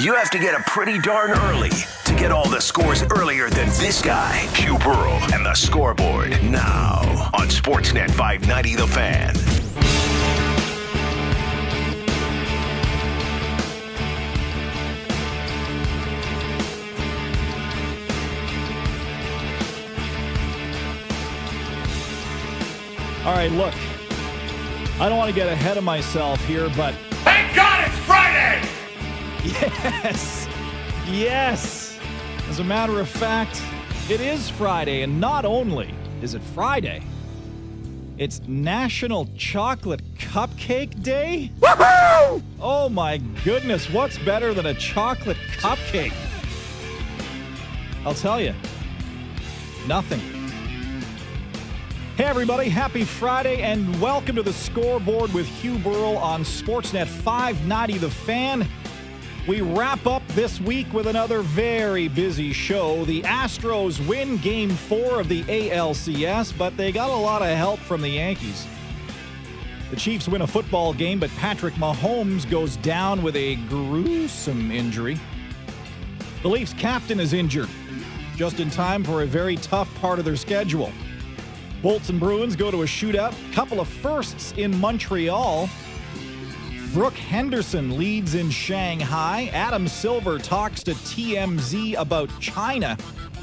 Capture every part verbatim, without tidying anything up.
You have to get up pretty darn early to get all the scores earlier than this guy, Hugh Burrell, and the scoreboard. Now on Sportsnet five ninety The Fan. All right, look, I don't want to get ahead of myself here, but... Thank God it's Friday! Yes, yes. As a matter of fact, it is Friday, and not only is it Friday, it's National Chocolate Cupcake Day. Woohoo! Oh my goodness, what's better than a chocolate cupcake? I'll tell you, nothing. Hey everybody, happy Friday and welcome to the Scoreboard with Hugh Burrell on Sportsnet five ninety The Fan. We wrap up this week with another very busy show. The Astros win Game four of the A L C S, but they got a lot of help from the Yankees. The Chiefs win a football game, but Patrick Mahomes goes down with a gruesome injury. The Leafs captain is injured, just in time for a very tough part of their schedule. Bolts and Bruins go to a shootout. Couple of firsts in Montreal. Brooke Henderson leads in Shanghai. Adam Silver talks to T M Z about China.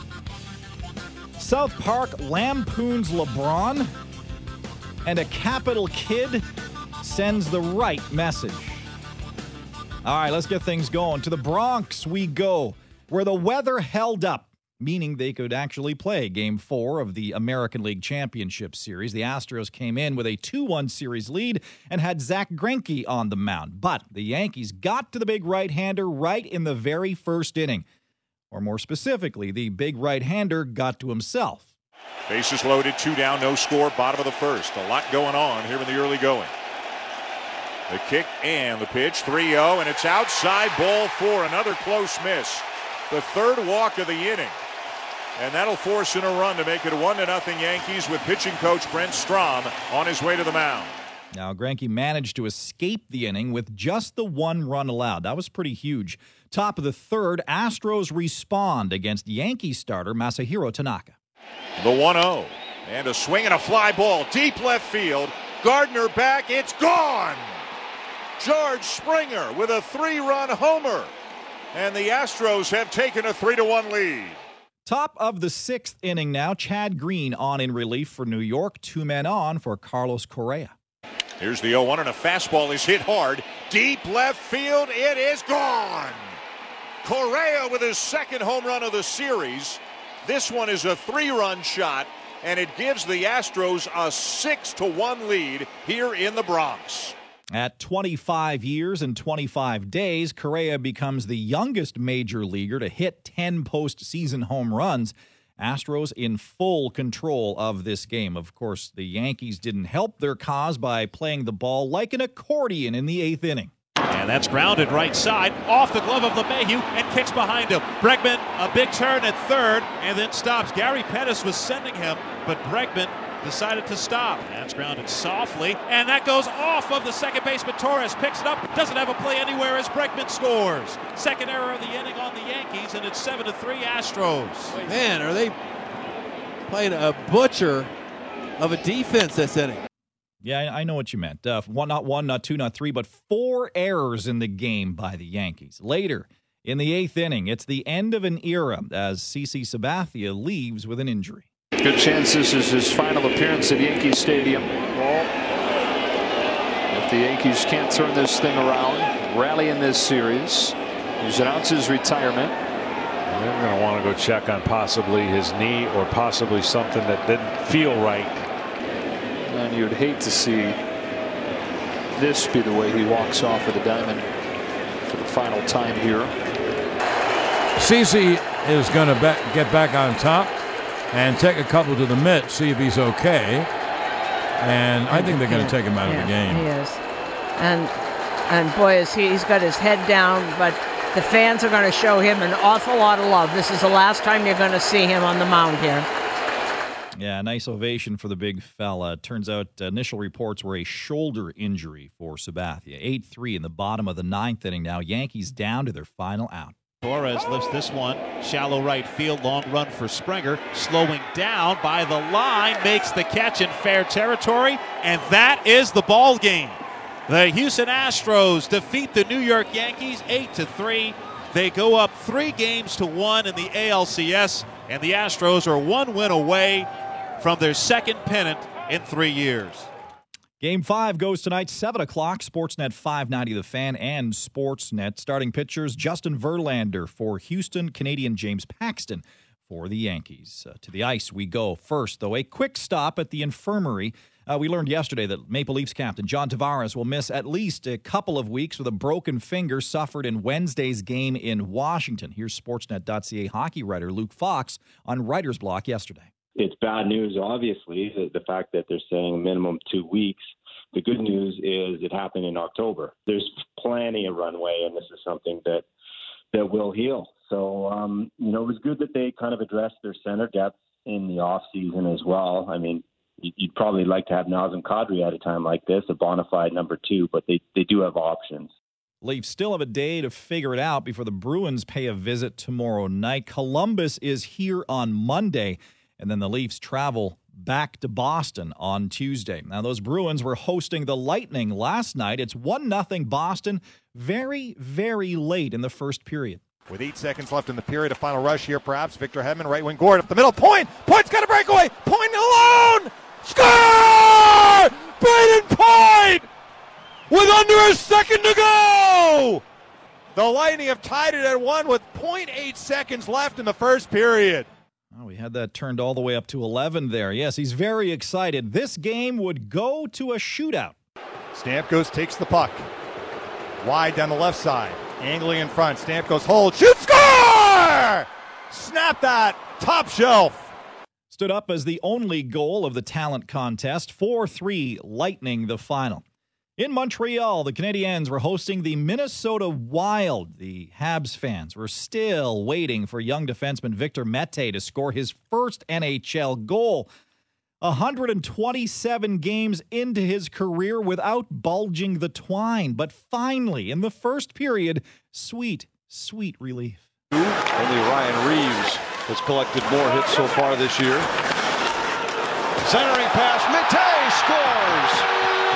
South Park lampoons LeBron. And a capital kid sends the right message. All right, let's get things going. To the Bronx we go, where the weather held up, meaning they could actually play Game four of the American League Championship Series. The Astros came in with a two one series lead and had Zach Greinke on the mound. But the Yankees got to the big right-hander right in the very first inning. Or more specifically, the big right-hander got to himself. Bases loaded, two down, no score, bottom of the first. A lot going on here in the early going. The kick and the pitch, three oh, and it's outside, ball four, another close miss. The third walk of the inning. And that'll force in a run to make it one to nothing Yankees with pitching coach Brent Strom on his way to the mound. Now, Greinke managed to escape the inning with just the one run allowed. That was pretty huge. Top of the third, Astros respond against Yankee starter Masahiro Tanaka. The one oh. And a swing and a fly ball. Deep left field. Gardner back. It's gone! George Springer with a three-run homer. And the Astros have taken a three to one lead. Top of the sixth inning now. Chad Green on in relief for New York. Two men on for Carlos Correa. Here's the oh one, and a fastball is hit hard. Deep left field. It is gone. Correa with his second home run of the series. This one is a three-run shot, and it gives the Astros a six to one lead here in the Bronx. At twenty-five years and twenty-five days, Correa becomes the youngest major leaguer to hit ten postseason home runs. Astros in full control of this game. Of course, the Yankees didn't help their cause by playing the ball like an accordion in the eighth inning. And that's grounded right side, off the glove of LeMahieu, and kicks behind him. Bregman, a big turn at third, and then stops. Gary Pettis was sending him, but Bregman decided to stop. That's grounded softly, and that goes off of the second baseman. Torres picks it up, doesn't have a play anywhere as Bregman scores. Second error of the inning on the Yankees, and it's seven to three Astros. Man, are they playing a butcher of a defense this inning? Yeah, I know what you meant. Uh, one, not one, not two, not three, but four errors in the game by the Yankees. Later, in the eighth inning, it's the end of an era as CeCe Sabathia leaves with an injury. Good chance this is his final appearance at Yankee Stadium. If the Yankees can't turn this thing around, rally in this series, he's announced his retirement. They're going to want to go check on possibly his knee or possibly something that didn't feel right. And you'd hate to see this be the way he walks off of the diamond for the final time here. CeCe is going to back, get back on top and take a couple to the mitt, see if he's okay. And I think they're going to take him out yeah, of the game. He is. And, and boy, is he, he's got his head down, but the fans are going to show him an awful lot of love. This is the last time you're going to see him on the mound here. Yeah, nice ovation for the big fella. Turns out uh, initial reports were a shoulder injury for Sabathia. eight three in the bottom of the ninth inning now. Yankees down to their final out. Torres lifts this one, shallow right field, long run for Springer, slowing down by the line, makes the catch in fair territory, and that is the ball game. The Houston Astros defeat the New York Yankees eight to three. They go up three games to one in the A L C S, and the Astros are one win away from their second pennant in three years. Game five goes tonight, seven o'clock, Sportsnet five ninety The Fan and Sportsnet. Starting pitchers, Justin Verlander for Houston, Canadian James Paxton for the Yankees. Uh, to the ice we go. First, though, a quick stop at the infirmary. Uh, we learned yesterday that Maple Leafs captain John Tavares will miss at least a couple of weeks with a broken finger suffered in Wednesday's game in Washington. Here's Sportsnet dot C A hockey writer Luke Fox on Writer's Block yesterday. It's bad news, obviously, the, the fact that they're saying a minimum two weeks. The good news is it happened in October. There's plenty of runway, and this is something that that will heal. So, um, you know, it was good that they kind of addressed their center depth in the off season as well. I mean, you'd probably like to have Nazem Kadri at a time like this, a bona fide number two, but they, they do have options. Leafs still have a day to figure it out before the Bruins pay a visit tomorrow night. Columbus is here on Monday, and then the Leafs travel back to Boston on Tuesday. Now, those Bruins were hosting the Lightning last night. It's one nothing Boston very, very late in the first period. With eight seconds left in the period, a final rush here perhaps. Victor Hedman, right wing Gord up the middle. Point! Point's got a breakaway! Point alone! Score! Brayden Point! With under a second to go! The Lightning have tied it at one with point eight seconds left in the first period. Oh, we had that turned all the way up to eleven there. Yes, he's very excited. This game would go to a shootout. Stamkos takes the puck. Wide down the left side. Angling in front. Stamkos hold. Shoot! Score! Snap that. Top shelf. Stood up as the only goal of the talent contest. four three Lightning the final. In Montreal, the Canadiens were hosting the Minnesota Wild. The Habs fans were still waiting for young defenseman Victor Mete to score his first N H L goal. one hundred twenty-seven games into his career without bulging the twine. But finally, in the first period, sweet, sweet relief. Only Ryan Reeves has collected more hits so far this year. Centering pass, Mete scores!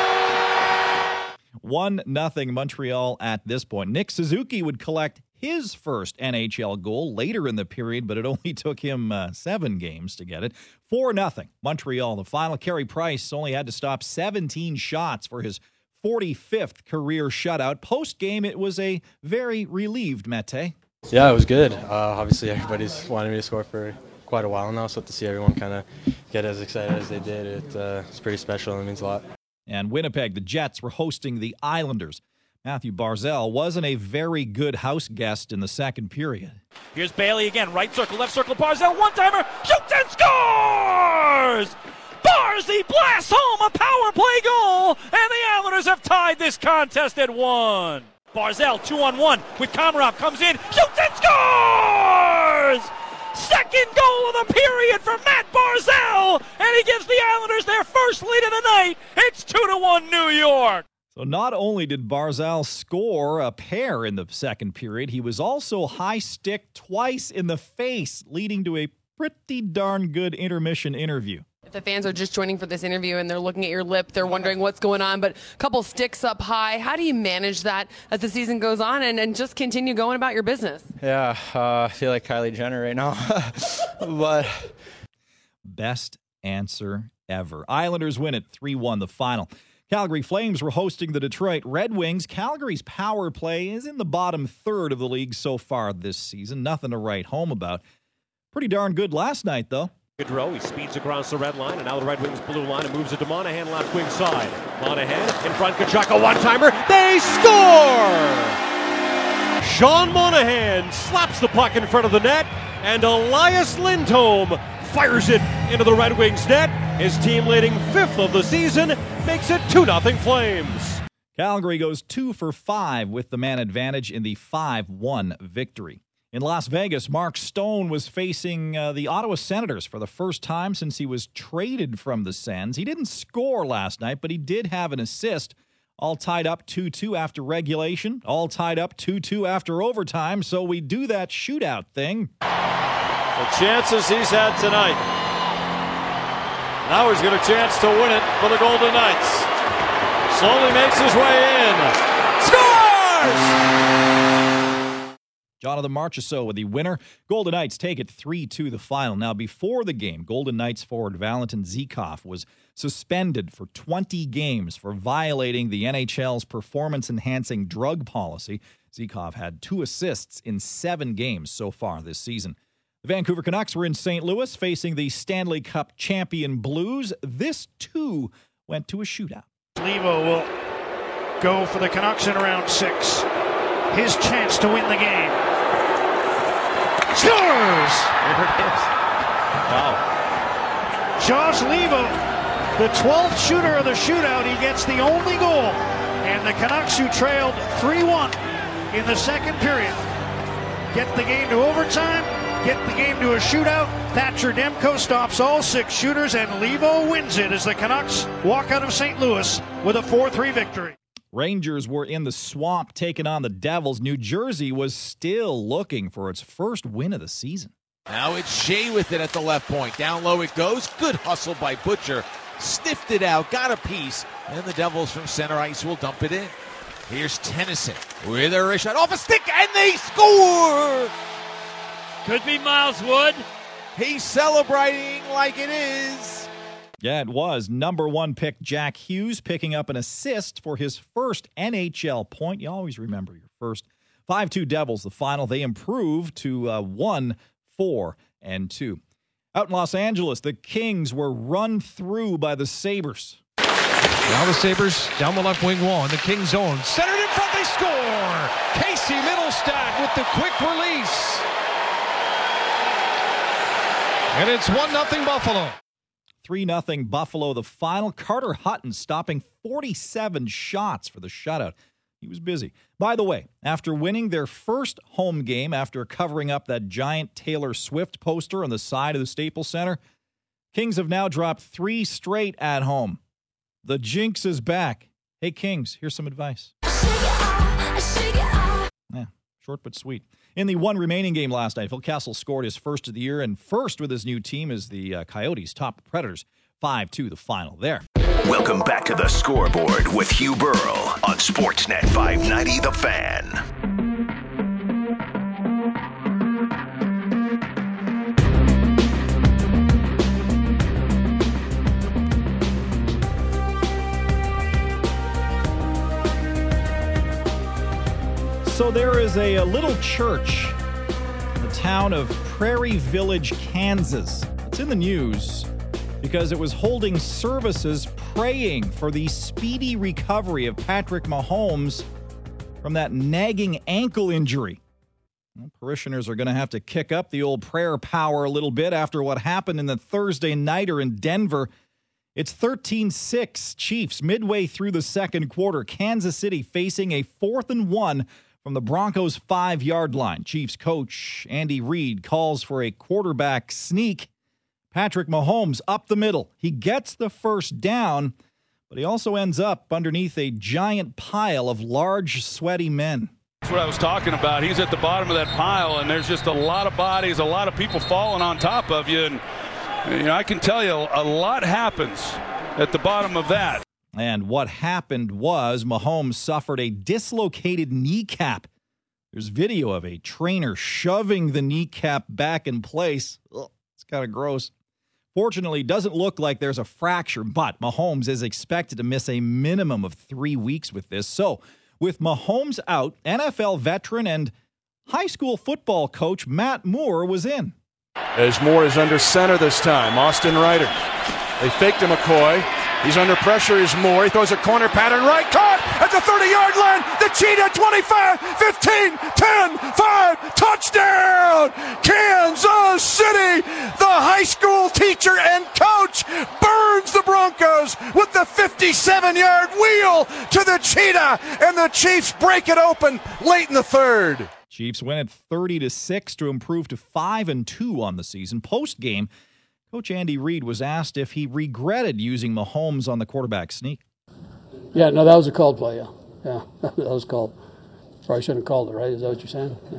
one nothing Montreal at this point. Nick Suzuki would collect his first N H L goal later in the period, but it only took him uh, seven games to get it. four nothing Montreal. The final. Carey Price only had to stop seventeen shots for his forty-fifth career shutout. Post-game, it was a very relieved Mete. Yeah, it was good. Uh, obviously, everybody's wanted me to score for quite a while now, so to see everyone kind of get as excited as they did, it, uh, it's pretty special and it means a lot. And Winnipeg, the Jets were hosting the Islanders. Matthew Barzal wasn't a very good house guest in the second period. Here's Bailey again, right circle, left circle, Barzal, one-timer, shoots and scores! Barzy blasts home a power play goal, and the Islanders have tied this contest at one. Barzal, two-on-one with Komarov, comes in, shoots and scores! Second goal of the period for Matt Barzal, and he gives the Islanders their first lead of the night. It's two to one New York. So not only did Barzal score a pair in the second period, he was also high-stick twice in the face, leading to a pretty darn good intermission interview. If the fans are just joining for this interview and they're looking at your lip, they're wondering what's going on, but a couple sticks up high. How do you manage that as the season goes on and, and just continue going about your business? Yeah, uh, I feel like Kylie Jenner right now. But best answer ever. Islanders win it three one the final. Calgary Flames were hosting the Detroit Red Wings. Calgary's power play is in the bottom third of the league so far this season. Nothing to write home about. Pretty darn good last night, though. Gaudreau, he speeds across the red line, and now the Red Wings blue line, and moves it to Monahan, left wing side. Monahan in front, Kachuk, a one-timer. They score! Sean Monahan slaps the puck in front of the net, and Elias Lindholm fires it into the Red Wings net. His team leading fifth of the season makes it two nothing Flames. Calgary goes two for five with the man advantage in the five one victory. In Las Vegas, Mark Stone was facing uh, the Ottawa Senators for the first time since he was traded from the Sens. He didn't score last night, but he did have an assist. All tied up two two after regulation, all tied up two two after overtime, so we do that shootout thing. The chances he's had tonight. Now he's got a chance to win it for the Golden Knights. Slowly makes his way in. Scores! Jonathan Marchessault with the winner. Golden Knights take it three two the final. Now, before the game, Golden Knights forward Valentin Zykov was suspended for twenty games for violating the N H L's performance-enhancing drug policy. Zykov had two assists in seven games so far this season. The Vancouver Canucks were in Saint Louis facing the Stanley Cup champion Blues. This, too, went to a shootout. Levo will go for the Canucks in round six. His chance to win the game. Scores! There it is. Wow. Josh Levo, the twelfth shooter of the shootout, he gets the only goal. And the Canucks, who trailed three one in the second period, get the game to overtime, get the game to a shootout. Thatcher Demko stops all six shooters, and Levo wins it as the Canucks walk out of Saint Louis with a four three victory. Rangers were in the swamp taking on the Devils. New Jersey was still looking for its first win of the season. Now it's Shea with it at the left point. Down low it goes. Good hustle by Butcher. Sniffed it out, got a piece, and the Devils from center ice will dump it in. Here's Tennyson with a wrist shot off a stick, and they score! Could be Miles Wood. He's celebrating like it is. Yeah, it was. Number one pick Jack Hughes picking up an assist for his first N H L point. You always remember your first. five two Devils, the final. They improved to uh, one four and two. Out in Los Angeles, the Kings were run through by the Sabres. Now the Sabres down the left wing wall in the Kings zone. Centered in front, they score! Casey Middlestat with the quick release. And it's one nothing Buffalo. three nothing Buffalo, the final. Carter Hutton stopping forty-seven shots for the shutout. He was busy. By the way, after winning their first home game after covering up that giant Taylor Swift poster on the side of the Staples Center, Kings have now dropped three straight at home. The jinx is back. Hey, Kings, here's some advice. Yeah, short but sweet. In the one remaining game last night, Phil Kessel scored his first of the year, and first with his new team is the uh, Coyotes top Predators. five two the final there. Welcome back to the Scoreboard with Hugh Burrell on Sportsnet five ninety The Fan. So there is a, a little church in the town of Prairie Village, Kansas. It's in the news because it was holding services praying for the speedy recovery of Patrick Mahomes from that nagging ankle injury. Well, parishioners are going to have to kick up the old prayer power a little bit after what happened in the Thursday nighter in Denver. It's thirteen six Chiefs midway through the second quarter. Kansas City facing a fourth and one from the Broncos' five-yard line. Chiefs coach Andy Reid calls for a quarterback sneak. Patrick Mahomes up the middle. He gets the first down, but he also ends up underneath a giant pile of large, sweaty men. That's what I was talking about. He's at the bottom of that pile, and there's just a lot of bodies, a lot of people falling on top of you. And you know, I can tell you a lot happens at the bottom of that. And what happened was Mahomes suffered a dislocated kneecap. There's video of a trainer shoving the kneecap back in place. Ugh, it's kind of gross. Fortunately, it doesn't look like there's a fracture, but Mahomes is expected to miss a minimum of three weeks with this. So, with Mahomes out, N F L veteran and high school football coach Matt Moore was in. As Moore is under center this time, Austin Ryder. They faked to McCoy. He's under pressure as Moore. He throws a corner pattern right. Caught at the thirty-yard line. The Cheetah, twenty-five, fifteen, ten, five. Touchdown! Kansas City! The high school teacher and coach burns the Broncos with the fifty-seven-yard wheel to the Cheetah, and the Chiefs break it open late in the third. Chiefs win at thirty to six to improve to five and two on the season. Post-game, Coach Andy Reid was asked if he regretted using Mahomes on the quarterback sneak. Yeah, no, that was a called play, yeah. Yeah, that was called. Probably shouldn't have called it, right? Is that what you're saying? Yeah.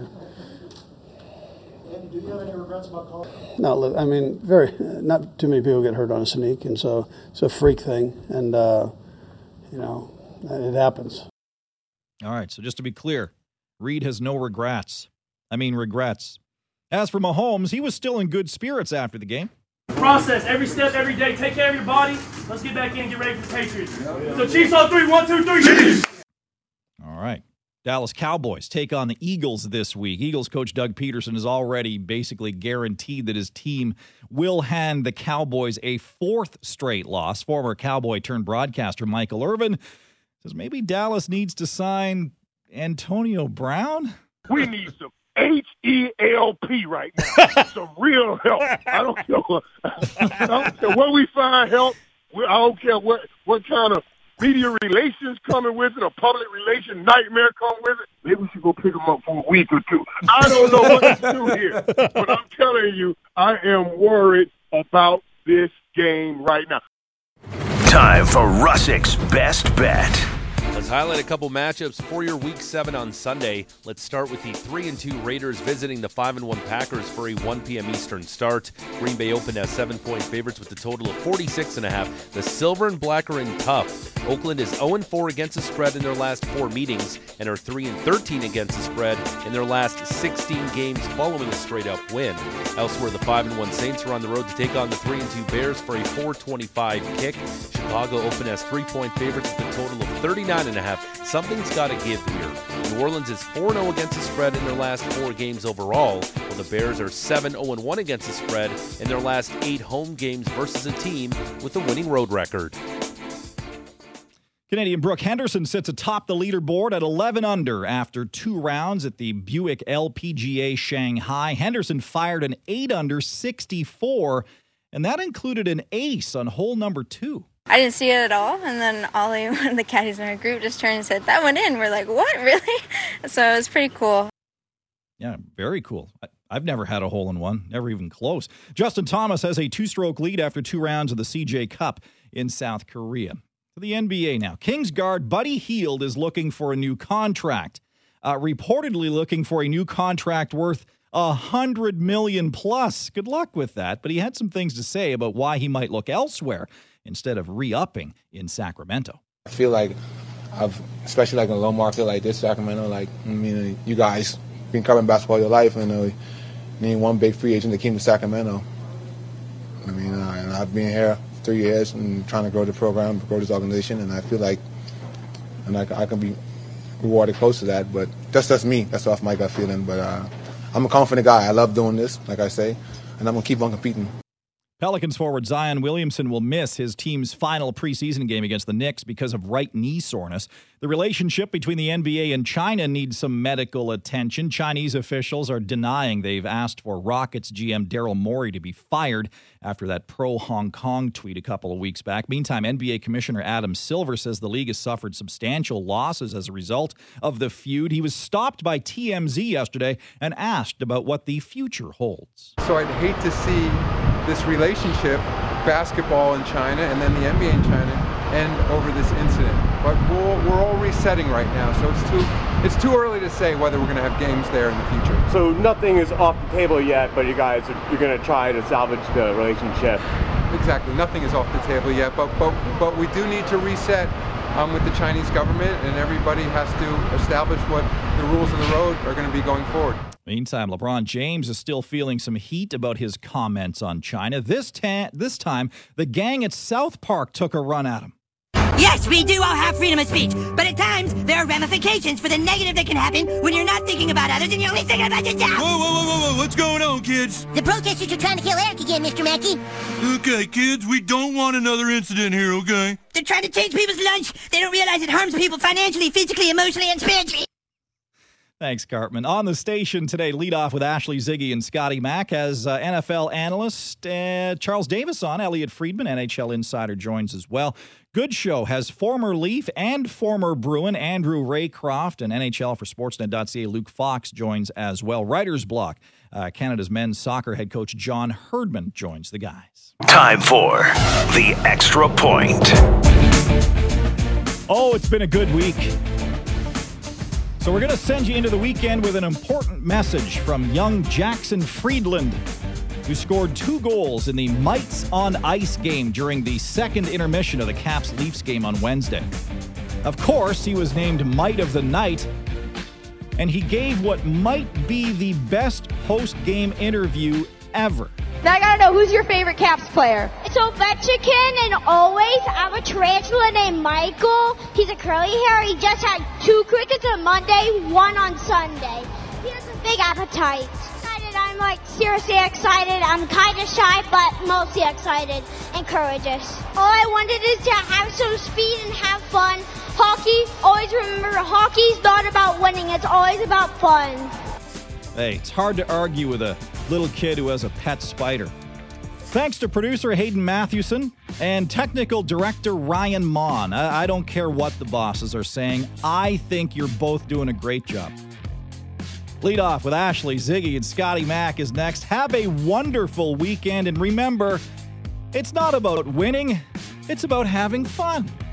Andy, do you have any regrets about calling? No, look, I mean, very, not too many people get hurt on a sneak, and so it's a freak thing, and, uh, you know, it happens. All right, so just to be clear, Reid has no regrets. I mean, regrets. As for Mahomes, he was still in good spirits after the game. Process every step, every day. Take care of your body. Let's get back in and get ready for the Patriots. So Chiefs on three. One, two, three. Chiefs! All right. Dallas Cowboys take on the Eagles this week. Eagles coach Doug Peterson has already basically guaranteed that his team will hand the Cowboys a fourth straight loss. Former Cowboy turned broadcaster Michael Irvin says maybe Dallas needs to sign Antonio Brown. We need some H E L P right now. Some real help. I don't care what, I don't care where we find help. I don't care what, what kind of media relations coming with it, or public relations nightmare come with it. Maybe we should go pick them up for a week or two. I don't know what to do here. But I'm telling you, I am worried about this game right now. Time for Russick's Best Bet. Let's highlight a couple matchups for your Week seven on Sunday. Let's start with the three and two Raiders visiting the five and one Packers for a one p.m. Eastern start. Green Bay opened as seven-point favorites with a total of forty-six and a half. The Silver and Black are in tough. Oakland is oh and four against the spread in their last four meetings and are three and thirteen against the spread in their last sixteen games following a straight-up win. Elsewhere, the five and one Saints are on the road to take on the three and two Bears for a four twenty-five kick. Chicago opened as three-point favorites with a total of thirty-nine and a half. Something's got to give here. New Orleans is four and oh against the spread in their last four games overall, while the Bears are seven oh and one against the spread in their last eight home games versus a team with a winning road record. Canadian Brooke Henderson sits atop the leaderboard at eleven under after two rounds at the Buick L P G A Shanghai. Henderson fired an eight under sixty-four, and that included an ace on hole number two. I didn't see it at all, and then Ollie, one of the caddies in our group, just turned and said, that went in. We're like, what, really? So it was pretty cool. Yeah, very cool. I, I've never had a hole-in-one, never even close. Justin Thomas has a two-stroke lead after two rounds of the C J Cup in South Korea. To the N B A now. Kings guard Buddy Hield is looking for a new contract, uh, reportedly looking for a new contract worth a hundred million plus. Good luck with that, but he had some things to say about why he might look elsewhere instead of re-upping in Sacramento. I feel like I've, especially like in a low market like this, Sacramento, like, I mean, you guys been covering basketball your life, and uh, need one big free agent that came to Sacramento. I mean, uh, and I've been here three years and trying to grow the program, grow this organization, and I feel like, and I, I can be rewarded close to that, but that's just me. That's off my gut feeling, but uh, I'm a confident guy. I love doing this, like I say, and I'm going to keep on competing. Pelicans forward Zion Williamson will miss his team's final preseason game against the Knicks because of right knee soreness. The relationship between the N B A and China needs some medical attention. Chinese officials are denying they've asked for Rockets G M Daryl Morey to be fired after that pro-Hong Kong tweet a couple of weeks back. Meantime, N B A Commissioner Adam Silver says the league has suffered substantial losses as a result of the feud. He was stopped by T M Z yesterday and asked about what the future holds. So I'd hate to see this relationship, basketball in China and then the N B A in China, end over this incident. But we're, we're all resetting right now, so it's too it's too early to say whether we're going to have games there in the future. So nothing is off the table yet, but you guys are you're going to try to salvage the relationship. Exactly, nothing is off the table yet, but but but we do need to reset um, with the Chinese government, and everybody has to establish what the rules of the road are going to be going forward. Meantime, LeBron James is still feeling some heat about his comments on China. This, ta- this time, the gang at South Park took a run at him. Yes, we do all have freedom of speech, but at times there are ramifications for the negative that can happen when you're not thinking about others and you're only thinking about yourself. Whoa, whoa, whoa, whoa, whoa, what's going on, kids? The protesters are trying to kill Eric again, Mister Mackey. Okay, kids, we don't want another incident here, okay? They're trying to change people's lunch. They don't realize it harms people financially, physically, emotionally, and spiritually. Thanks, Cartman. On the station today, lead off with Ashley, Ziggy, and Scotty Mack as uh, N F L analyst uh, Charles Davis on. Elliot Friedman, N H L insider, joins as well. Good show has former Leaf and former Bruin Andrew Raycroft, and N H L for Sportsnet dot C A Luke Fox joins as well. Writer's Block, uh, Canada's men's soccer head coach John Herdman joins the guys. Time for the Extra Point. Oh, it's been a good week. So we're going to send you into the weekend with an important message from young Jackson Friedland, who scored two goals in the Mites on Ice game during the second intermission of the Caps-Leafs game on Wednesday. Of course, he was named Mite of the Night, and he gave what might be the best post-game interview ever. Now I gotta know, who's your favorite Caps player? It's Ovechkin, and always I have a tarantula named Michael. He's a curly hair. He just had two crickets on Monday, one on Sunday. He has a big appetite. Excited, I'm like seriously excited. I'm kind of shy, but mostly excited and courageous. All I wanted is to have some speed and have fun. Hockey, always remember, hockey's not about winning. It's always about fun. Hey, it's hard to argue with a little kid who has a pet spider. Thanks to producer Hayden Mathewson and technical director Ryan Mon. I, I don't care what the bosses are saying. I think you're both doing a great job. Lead off with Ashley, Ziggy, and Scotty Mack is next. Have a wonderful weekend, and remember, it's not about winning, it's about having fun.